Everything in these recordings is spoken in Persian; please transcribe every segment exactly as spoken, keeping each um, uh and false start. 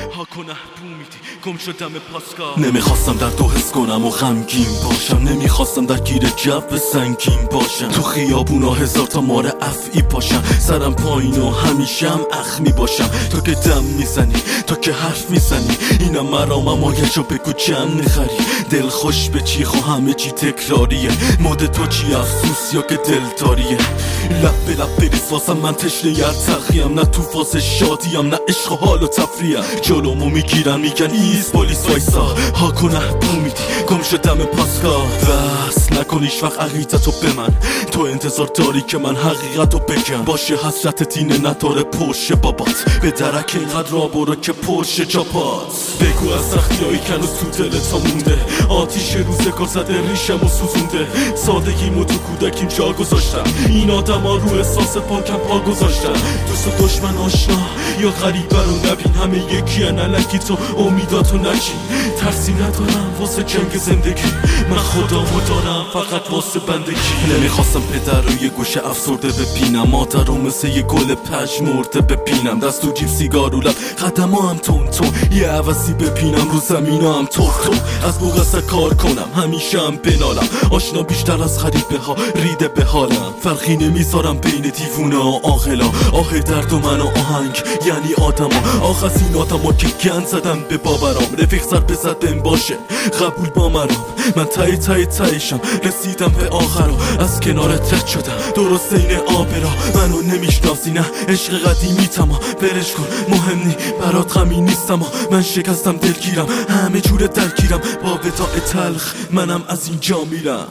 ها کنه بومیدی گم شدم پاسکا. نمیخواستم در تو حس کنم و غمگین باشم، نمیخواستم در گیر جو سنگین باشم. تو خیابونا هزار تا مار افعی پاشم، سرم پایین و همیشه هم اخمی باشم. تو که دم میزنی، تو که حرف میزنی، اینم مرامم آگهشو بگو چند میخری. دل خوش به چی خوا همه چی تکراریه، مود تو چی افسوس یا که دلداریه. لب به لب بریز واسم من تشنه ارتقیم، نه تو فاز شادیم نه عشق و حال و تفریحم. جلومو میگیرن میگن ایست پلیس وایسا، ها کنه بومیدی گم شدم پاسکا. بس نکن هیچ وقت عقیدتو به من، تو انتظار داری که من حقیقتو بگم. باشه حسرت دینه نداره پرشه بابات، به درک اینقدر را برو که پرشه جاپات. بگو از سختیایی که هنوز تو دلت مونده، آتیش روزگار زده ریشم و سوزونده. سادگیمو تو کودکیم جا گذاشتم، این آدم ها رو احساس پاکم پا گذاشتم. دوست و دشمن آشنا یا غریبه رو نبین، همه یکی هن الکی تو امیداتو نچین. ترسی ندارم واسه جنگ زندگی، من خدامو دارم فقط واسه بندگی. نمیخواستم پدر رو یه گوشه افسرده ببینم، مادر رو مثل یه گل پژمرده ببینم. دست تو جیب سیگار و لب قدم هم تون تون، یه عوضی بپینم رو زمین هم تو تو. از بوغسه کار کنم همیشه هم بنالم، آشنا بیشتر از غریبه ها ریده به حالم. فرقی نمیذارم بین دیوونه و عاقلا، آه درد و من و آهنگ یعنی آدما. آخ از این آدما که گند زدم به باورام، رفیق سر بزد بهم باشه قبول با مرام. من تای تای تایشم رسیدم به آخرا، از کنارت رد شدم درست این آبرا. منو نمیشناسی نه عشق قدیمی تما، برش کن مهم نی برات غمی نیستم. من شکستم دلگیرم همه جور درگیرم، با وداع تلخ منم از اینجا میرم.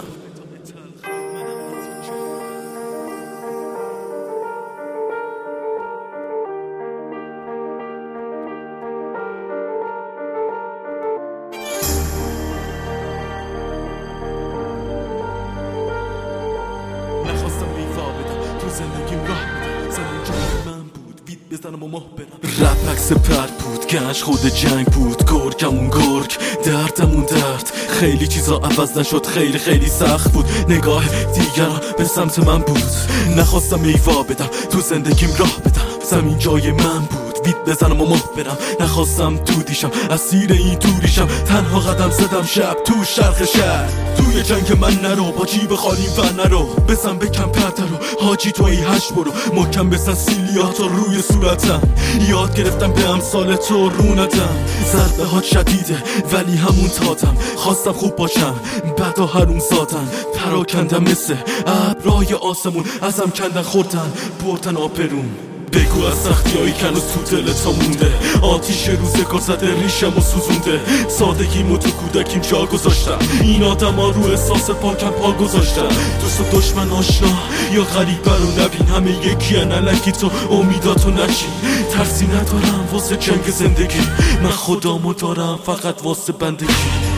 نخواستم ایوا بدم تو زندگیم راه بدم، زندگی من بود وید بزنم و ماه برم. رپ عکس پرد بود، گنج خود جنگ بود، گرگمون گرگ دردمون درد. خیلی چیزا عوض نشد، خیلی خیلی سخت بود، نگاه دیگران به سمت من بود. نخواستم ایوا بدم تو زندگیم راه بدم، زمین جای من بود وید بزنم و ماه برم. نخواستم دودیشم اسیر این دوریشم، تنها قدم زدم شب تو شرق شهر. توی جنگ من نرو با جیب خالی و نرو، بزن بکن پرده رو حاجی توی هشت برو. محکم بزن سیلیاتو روی صورتم، یاد گرفتم به امثال تو رو ندم. ضربه ها شدیده ولی همون تادم، خواستم خوب باشم بعدا حروم زادن. پراکندم مثل ابرای آسمون، ازم کندن خوردن بردن آبرون. بگو از سختیایی که هنوز تو دلت مونده، آتیش روزگار زده ریشم و سوزونده. سادگیمو تو کودکیم جا گذاشتم، این آدم ها رو احساس پاکم پا گذاشتم. دوست و دشمن آشنا یا غریبه رو نبین، همه یکی هن الکی تو امیداتو نچین. ترسی ندارم واسه جنگ زندگی، من خدامو دارم فقط واسه بندگی.